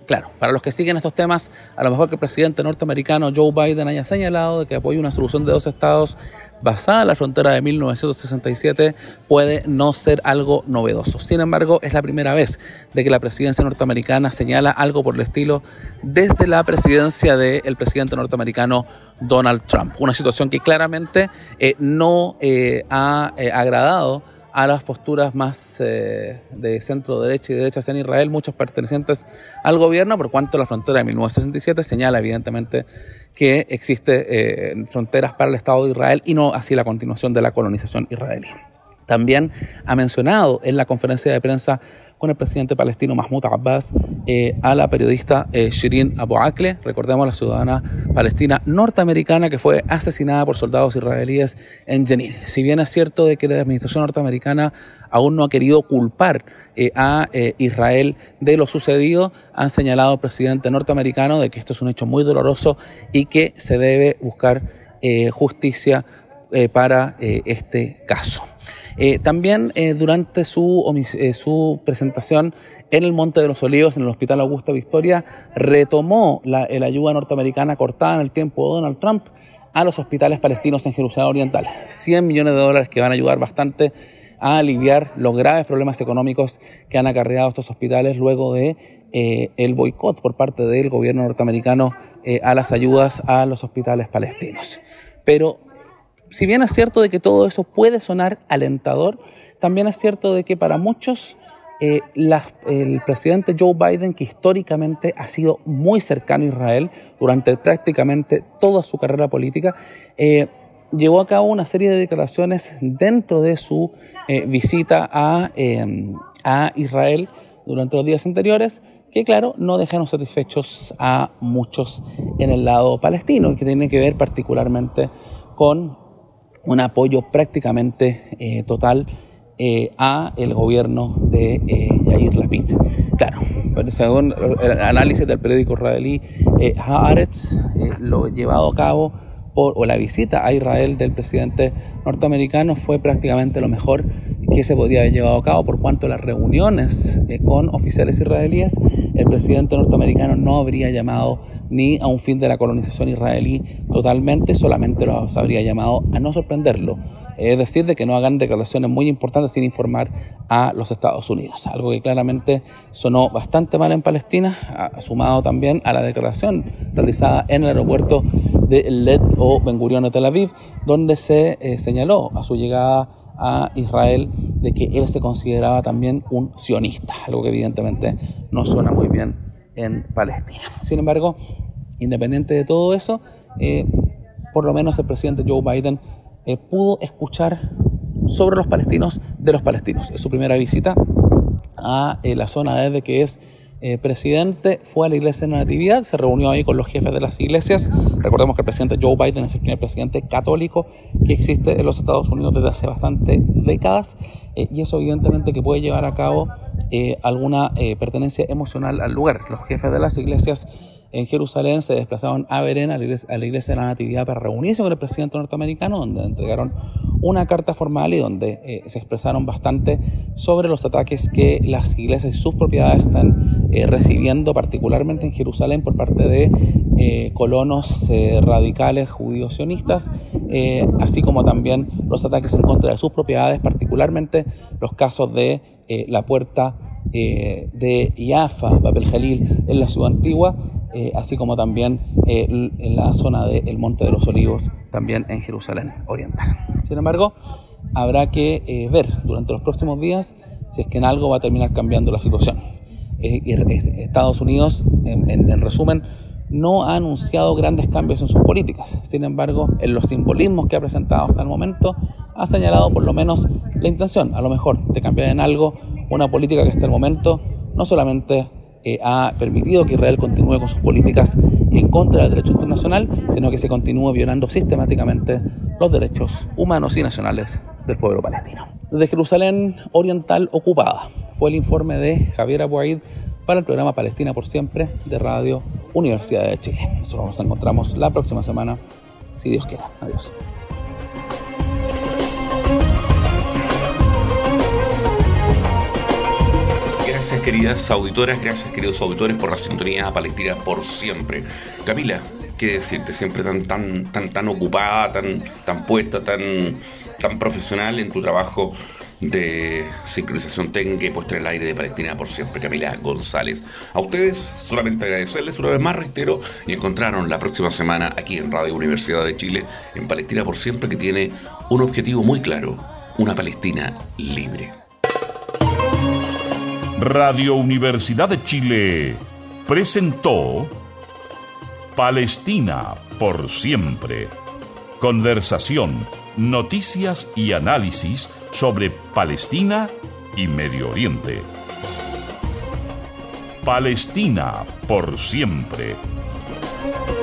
Claro, para los que siguen estos temas, a lo mejor que el presidente norteamericano Joe Biden haya señalado de que apoya una solución de 2 estados basada en la frontera de 1967 puede no ser algo novedoso. Sin embargo, es la primera vez de que la presidencia norteamericana señala algo por el estilo desde la presidencia del presidente norteamericano Donald Trump. Una situación que claramente no ha agradado a las posturas más de centro derecha y derecha en Israel, muchos pertenecientes al gobierno, por cuanto la frontera de 1967 señala evidentemente que existe fronteras para el Estado de Israel y no así la continuación de la colonización israelí. También ha mencionado en la conferencia de prensa con el presidente palestino Mahmoud Abbas a la periodista Shirin Abu Akleh, recordemos la ciudadana palestina norteamericana que fue asesinada por soldados israelíes en Jenin. Si bien es cierto de que la administración norteamericana aún no ha querido culpar a Israel de lo sucedido, han señalado al presidente norteamericano de que esto es un hecho muy doloroso y que se debe buscar justicia para este caso. También durante su presentación en el Monte de los Olivos, en el Hospital Augusta Victoria, retomó la ayuda norteamericana cortada en el tiempo de Donald Trump a los hospitales palestinos en Jerusalén Oriental. $100 millones que van a ayudar bastante a aliviar los graves problemas económicos que han acarreado estos hospitales luego de el boicot por parte del gobierno norteamericano a las ayudas a los hospitales palestinos. Pero si bien es cierto de que todo eso puede sonar alentador, también es cierto de que para muchos el presidente Joe Biden, que históricamente ha sido muy cercano a Israel durante prácticamente toda su carrera política, llevó a cabo una serie de declaraciones dentro de su visita a Israel durante los días anteriores, que claro, no dejaron satisfechos a muchos en el lado palestino y que tienen que ver particularmente con un apoyo prácticamente total a el gobierno de Yair Lapid. Claro, pero según el análisis del periódico israelí Haaretz, lo llevado a cabo o la visita a Israel del presidente norteamericano fue prácticamente lo mejor que se podía haber llevado a cabo, por cuanto las reuniones con oficiales israelíes, el presidente norteamericano no habría llamado ni a un fin de la colonización israelí totalmente, solamente los habría llamado a no sorprenderlo, es decir, de que no hagan declaraciones muy importantes sin informar a los Estados Unidos, algo que claramente sonó bastante mal en Palestina, sumado también a la declaración realizada en el aeropuerto de Led o Ben Gurion de Tel Aviv, donde se señaló a su llegada a Israel de que él se consideraba también un sionista, algo que evidentemente no suena muy bien en Palestina. Sin embargo, independiente de todo eso, por lo menos el presidente Joe Biden pudo escuchar sobre los palestinos de los palestinos. Es su primera visita a la zona desde que es presidente, fue a la iglesia de la Natividad, se reunió ahí con los jefes de las iglesias. Recordemos que el presidente Joe Biden es el primer presidente católico que existe en los Estados Unidos desde hace bastantes décadas, y eso evidentemente que puede llevar a cabo alguna pertenencia emocional al lugar. Los jefes de las iglesias en Jerusalén se desplazaron a Berén, a la iglesia de la Natividad, para reunirse con el presidente norteamericano, donde entregaron una carta formal y donde se expresaron bastante sobre los ataques que las iglesias y sus propiedades están recibiendo, particularmente en Jerusalén, por parte de colonos radicales judíos sionistas, así como también los ataques en contra de sus propiedades, particularmente los casos de la puerta de Jaffa, Bab el-Jalil, en la ciudad antigua, así como también en la zona del Monte de los Olivos, también en Jerusalén Oriental. Sin embargo, habrá que ver durante los próximos días si es que en algo va a terminar cambiando la situación. Estados Unidos, en resumen, no ha anunciado grandes cambios en sus políticas. Sin embargo, en los simbolismos que ha presentado hasta el momento, ha señalado por lo menos la intención, a lo mejor, de cambiar en algo una política que hasta el momento no solamente ha permitido que Israel continúe con sus políticas en contra del derecho internacional, sino que se continúe violando sistemáticamente los derechos humanos y nacionales del pueblo palestino. Desde Jerusalén Oriental ocupada, fue el informe de Javier Abu Aid para el programa Palestina por Siempre de Radio Universidad de Chile. Nosotros nos encontramos la próxima semana, si Dios quiere. Adiós. Gracias, queridas auditoras, gracias, queridos auditores, por la sintonía Palestina por siempre. Camila, qué decirte, siempre tan ocupada, tan puesta, tan profesional en tu trabajo de sincronización técnica y puesta en el aire de Palestina por siempre, Camila González. A ustedes solamente agradecerles una vez más, reitero, y encontraron la próxima semana aquí en Radio Universidad de Chile, en Palestina por siempre, que tiene un objetivo muy claro: una Palestina libre. Radio Universidad de Chile presentó Palestina por siempre. Conversación, noticias y análisis sobre Palestina y Medio Oriente. Palestina por siempre.